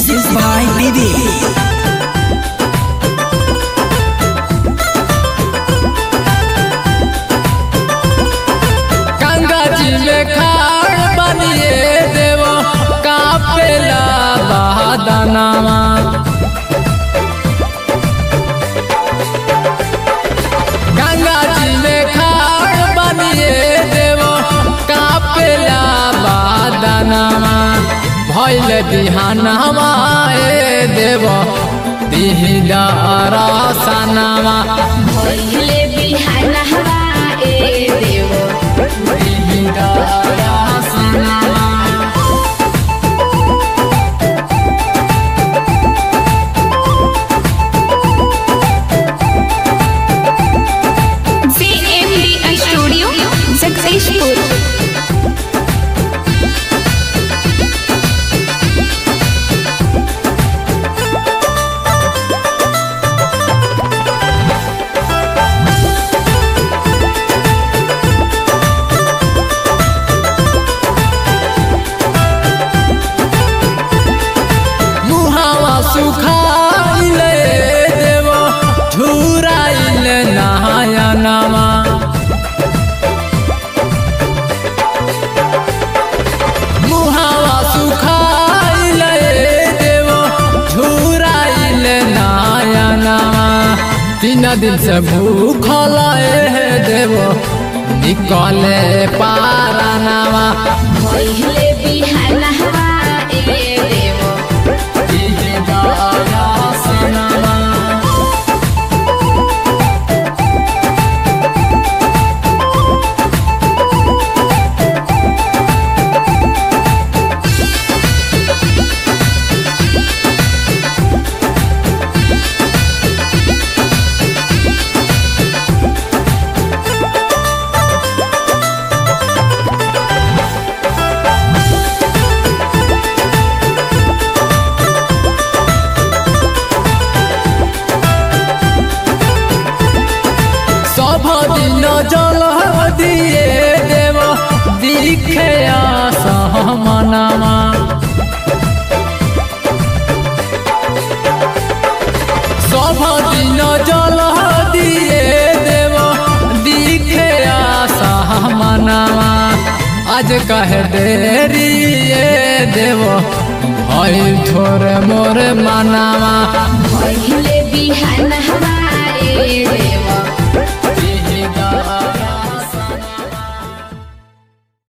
Music by Bibi. Ganga ji में खाड़ बनिए देवो कापेला बहादनामा। गंगा जी में खाड़ बनिए देवो कापेला बहादनामा। भइल बिहानवा ए देवो दिहिला रसनामा। भइल बिहानवा ए देवो दिहिला रसनामा। CMDI studio Jagdishpur. मुहावा सुखाइले देवो झुराइले नहायनामा। मुहावा सुखाइले देवो झुराइले नहायनामा। 3 दिन से भूखल है देवो निकले पारानामा। भइल बिहानवा ए देवो दिहिला रसनामा। सब दिन जल दिए देव दिखे सहमनामा। सब दिन जल दिए देव दिखे सहमनामा। आज कहे देरी ये देव भइल थोर मोर मनामा। भइल बिहानवा ए देवो